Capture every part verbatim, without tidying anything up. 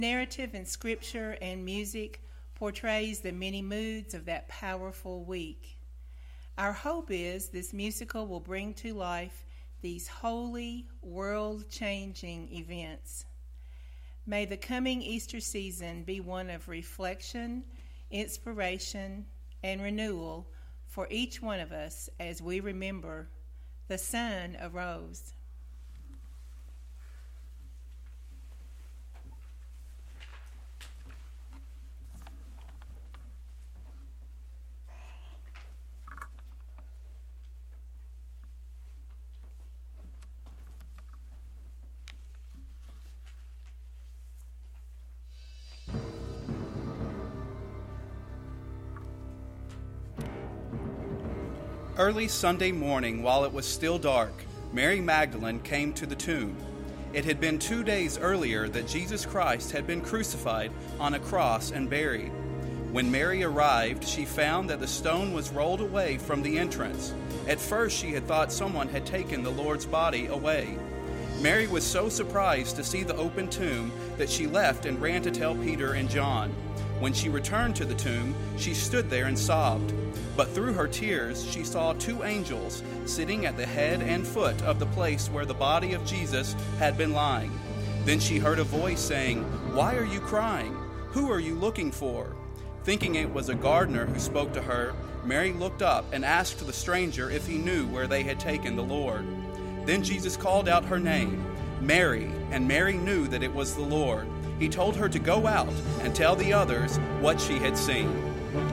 Narrative in scripture and music portrays the many moods of that powerful week. Our hope is this musical will bring to life these holy, world-changing events. May the coming Easter season be one of reflection, inspiration, and renewal for each one of us as we remember the sun arose. Early Sunday morning, while it was still dark, Mary Magdalene came to the tomb. It had been two days earlier that Jesus Christ had been crucified on a cross and buried. When Mary arrived, she found that the stone was rolled away from the entrance. At first, she had thought someone had taken the Lord's body away. Mary was so surprised to see the open tomb that she left and ran to tell Peter and John. When she returned to the tomb, she stood there and sobbed. But through her tears, she saw two angels sitting at the head and foot of the place where the body of Jesus had been lying. Then she heard a voice saying, "Why are you crying? Who are you looking for?" Thinking it was a gardener who spoke to her, Mary looked up and asked the stranger if he knew where they had taken the Lord. Then Jesus called out her name, "Mary," and Mary knew that it was the Lord. He told her to go out and tell the others what she had seen.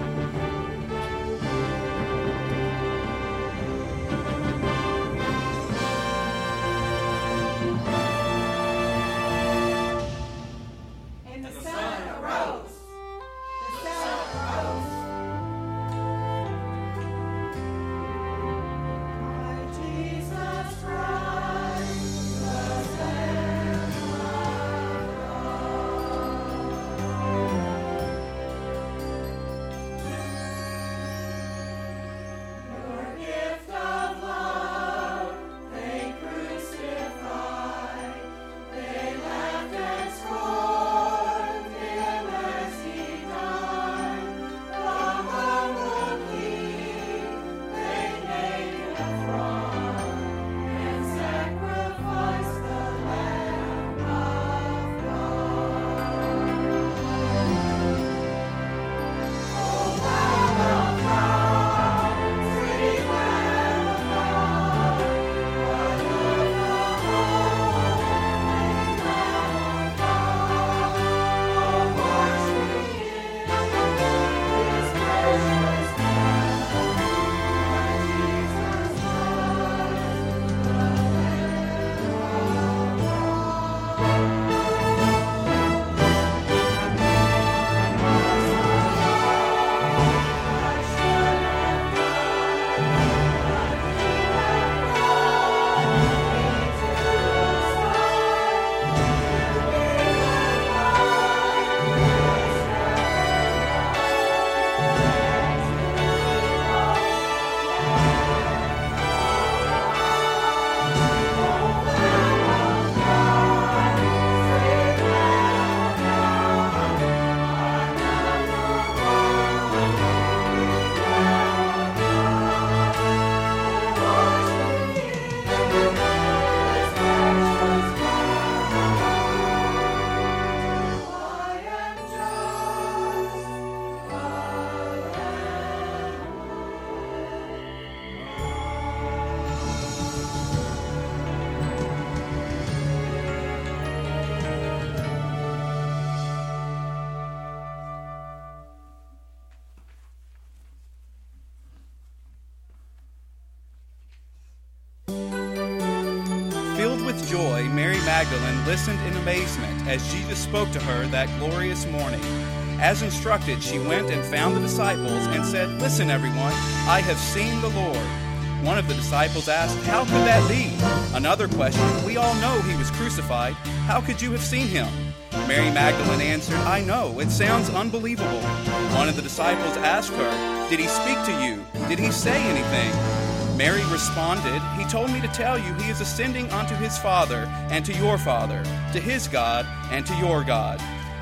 Filled with joy, Mary Magdalene listened in amazement as Jesus spoke to her that glorious morning. As instructed, she went and found the disciples and said, "Listen, everyone, I have seen the Lord." One of the disciples asked, "How could that be?" Another questioned, "We all know he was crucified. How could you have seen him?" Mary Magdalene answered, "I know, it sounds unbelievable." One of the disciples asked her, "Did he speak to you? Did he say anything?" Mary responded, "He told me to tell you he is ascending unto his Father and to your Father, to his God and to your God."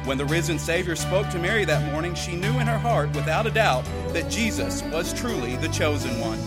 When the risen Savior spoke to Mary that morning, she knew in her heart, without a doubt, that Jesus was truly the chosen one.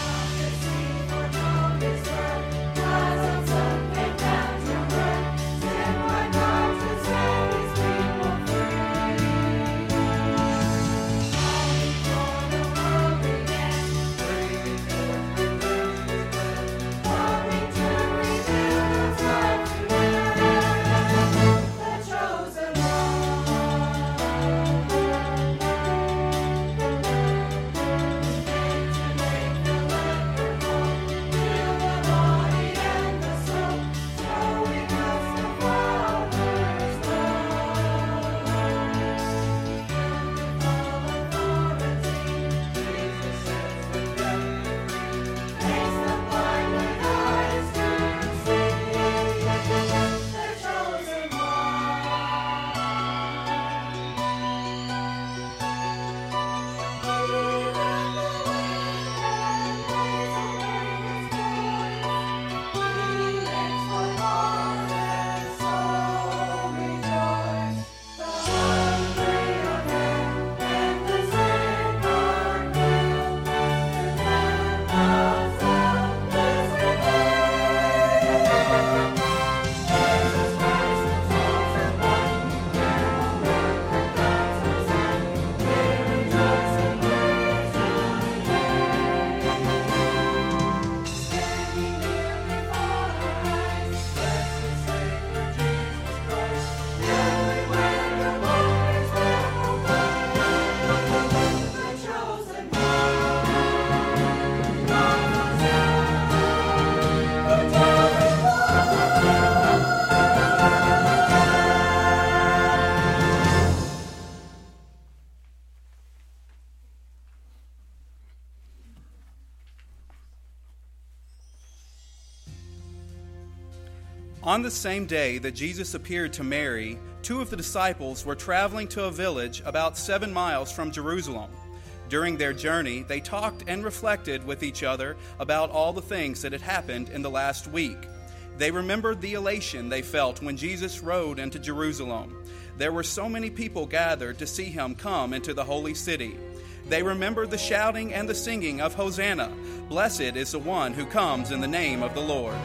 On the same day that Jesus appeared to Mary, two of the disciples were traveling to a village about seven miles from Jerusalem. During their journey, they talked and reflected with each other about all the things that had happened in the last week. They remembered the elation they felt when Jesus rode into Jerusalem. There were so many people gathered to see him come into the holy city. They remembered the shouting and the singing of Hosanna. Blessed is the one who comes in the name of the Lord.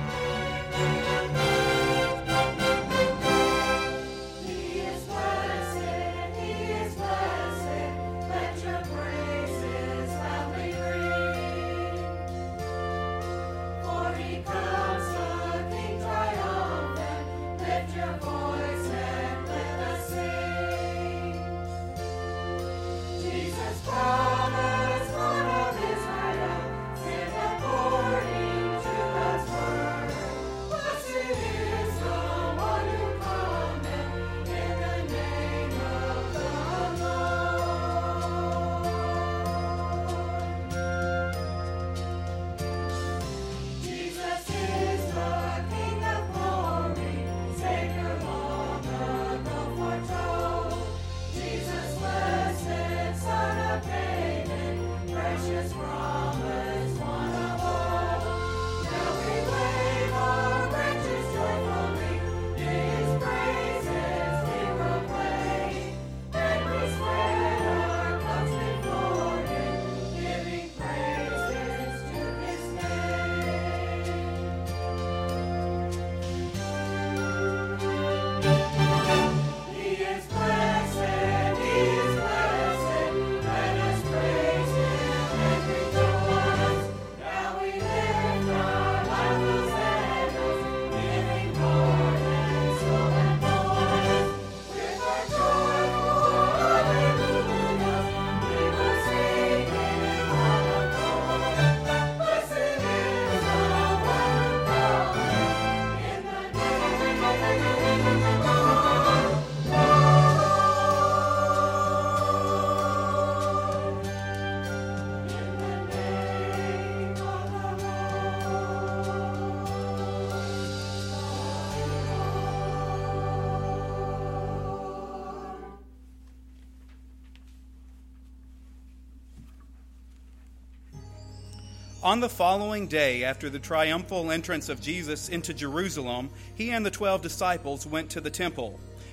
On the following day, after the triumphal entrance of Jesus into Jerusalem, he and the twelve disciples went to the temple.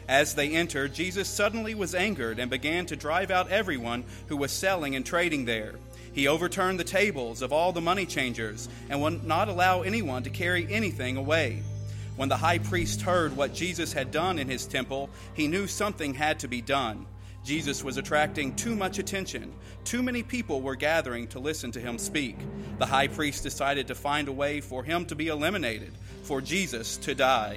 As they entered, Jesus suddenly was angered and began to drive out everyone who was selling and trading there. He overturned the tables of all the money changers and would not allow anyone to carry anything away. When the high priest heard what Jesus had done in his temple, he knew something had to be done. Jesus was attracting too much attention. Too many people were gathering to listen to him speak. The high priest decided to find a way for him to be eliminated, for Jesus to die.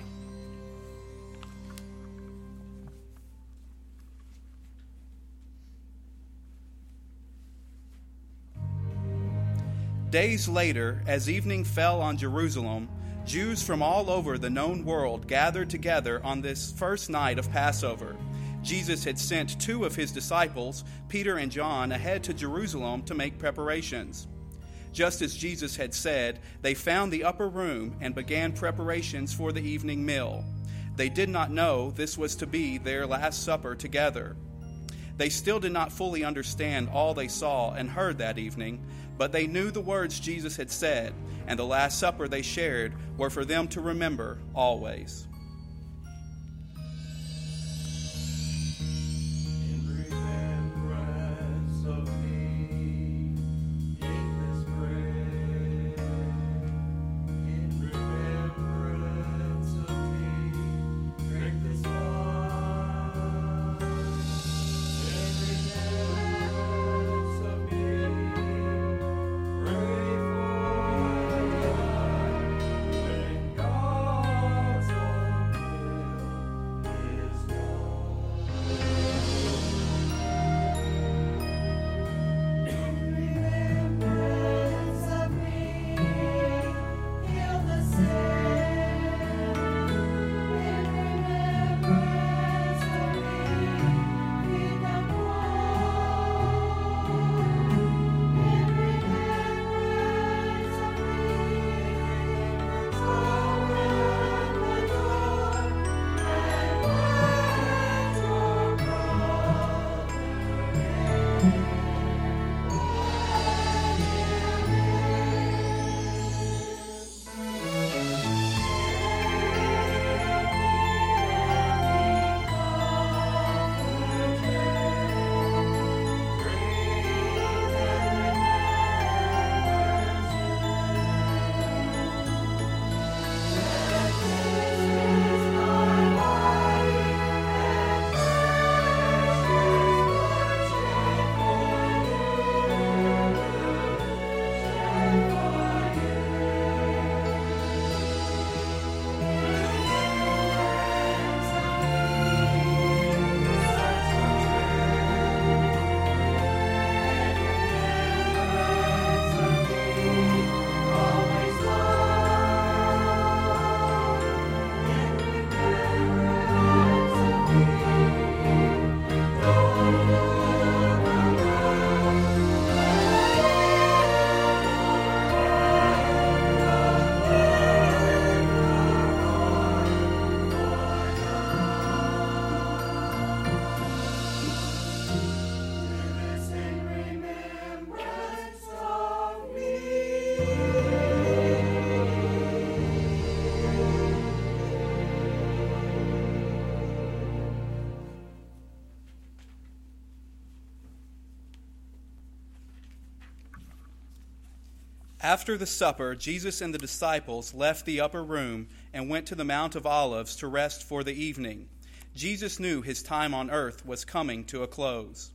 Days later, as evening fell on Jerusalem, Jews from all over the known world gathered together on this first night of Passover. Jesus had sent two of his disciples, Peter and John, ahead to Jerusalem to make preparations. Just as Jesus had said, they found the upper room and began preparations for the evening meal. They did not know this was to be their last supper together. They still did not fully understand all they saw and heard that evening, but they knew the words Jesus had said, and the Last Supper they shared were for them to remember always. After the supper, Jesus and the disciples left the upper room and went to the Mount of Olives to rest for the evening. Jesus knew his time on earth was coming to a close.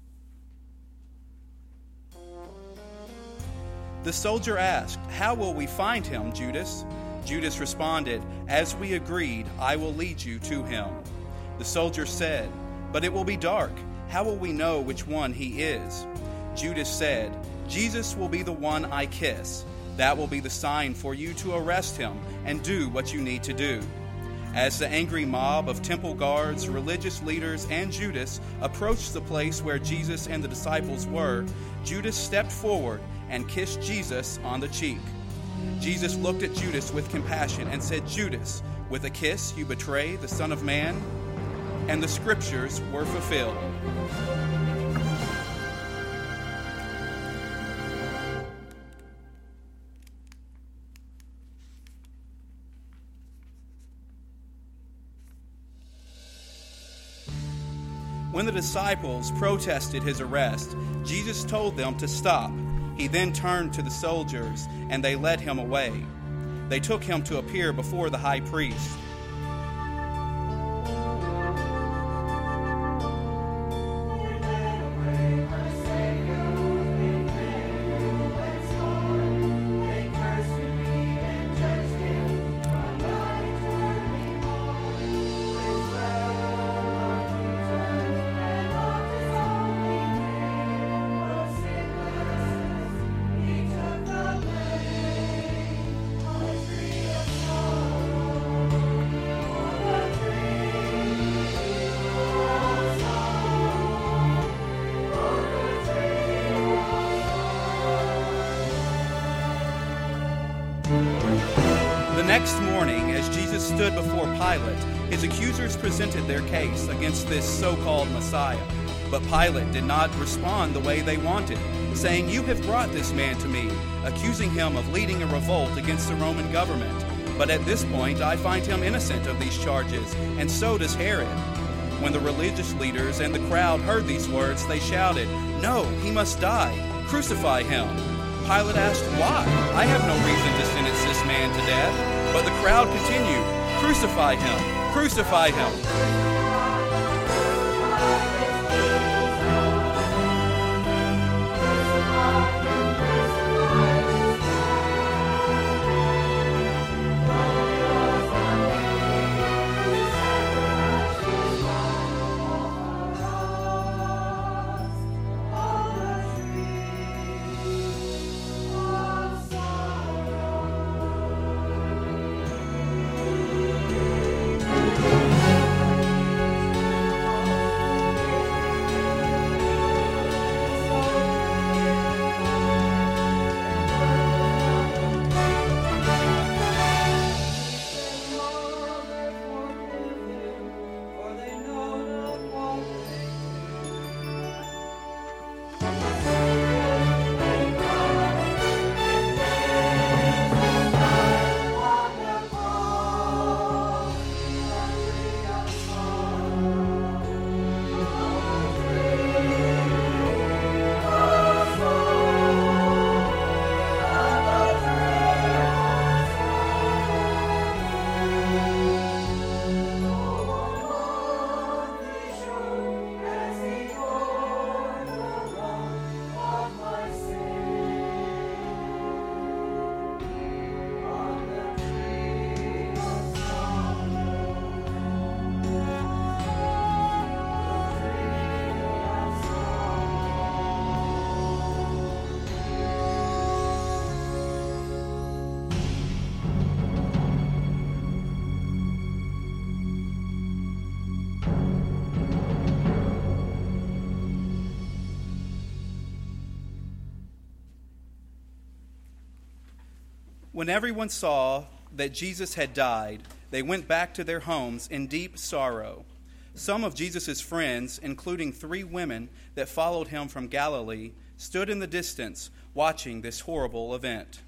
The soldier asked, "How will we find him, Judas?" Judas responded, "As we agreed, I will lead you to him." The soldier said, "But it will be dark. How will we know which one he is?" Judas said, "Jesus will be the one I kiss. That will be the sign for you to arrest him and do what you need to do." As the angry mob of temple guards, religious leaders, and Judas approached the place where Jesus and the disciples were, Judas stepped forward and kissed Jesus on the cheek. Jesus looked at Judas with compassion and said, "Judas, with a kiss you betray the Son of Man?" And the scriptures were fulfilled. When the disciples protested his arrest, Jesus told them to stop. He then turned to the soldiers, and they led him away. They took him to appear before the high priest. The next morning, as Jesus stood before Pilate, his accusers presented their case against this so-called Messiah. But Pilate did not respond the way they wanted, saying, "You have brought this man to me," accusing him of leading a revolt against the Roman government. But at this point, I find him innocent of these charges, and so does Herod. When the religious leaders and the crowd heard these words, they shouted, "No, he must die. Crucify him." Pilate asked, "Why? I have no reason to sentence this man to death." But the crowd continued, "Crucify him! Crucify him!" When everyone saw that Jesus had died, they went back to their homes in deep sorrow. Some of Jesus' friends, including three women that followed him from Galilee, stood in the distance watching this horrible event.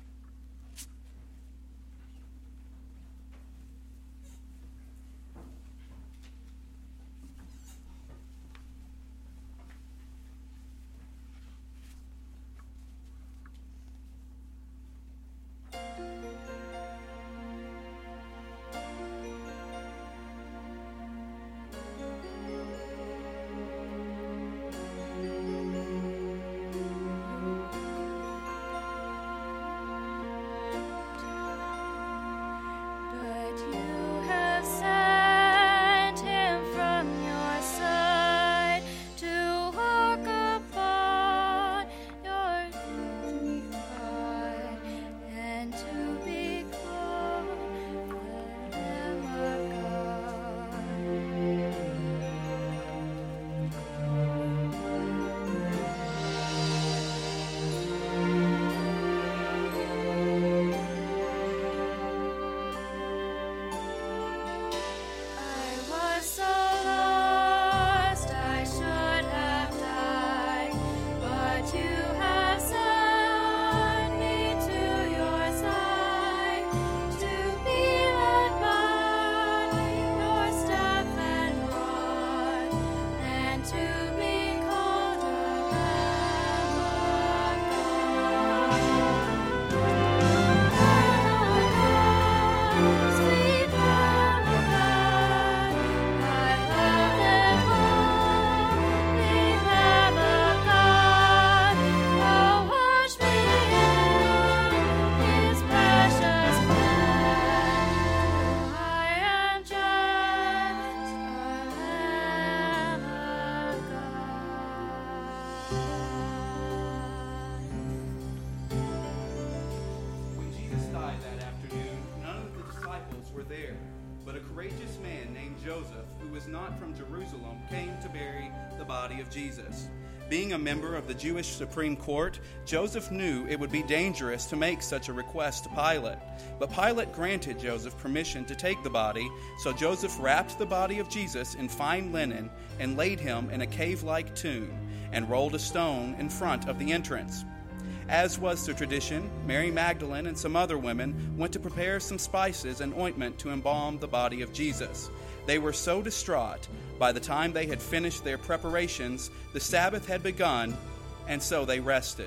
body of Jesus. Being a member of the Jewish Supreme Court, Joseph knew it would be dangerous to make such a request to Pilate. But Pilate granted Joseph permission to take the body, so Joseph wrapped the body of Jesus in fine linen and laid him in a cave-like tomb, and rolled a stone in front of the entrance. As was the tradition, Mary Magdalene and some other women went to prepare some spices and ointment to embalm the body of Jesus. They were so distraught. By the time they had finished their preparations, the Sabbath had begun, and so they rested.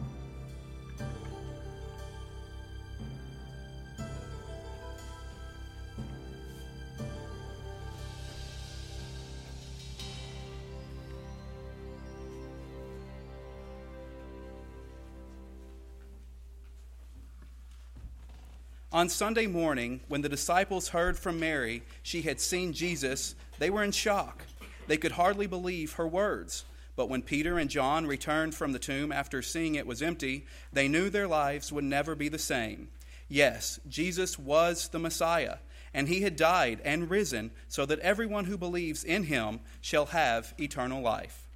On Sunday morning, when the disciples heard from Mary she had seen Jesus, they were in shock. They could hardly believe her words. But when Peter and John returned from the tomb after seeing it was empty, they knew their lives would never be the same. Yes, Jesus was the Messiah, and he had died and risen so that everyone who believes in him shall have eternal life.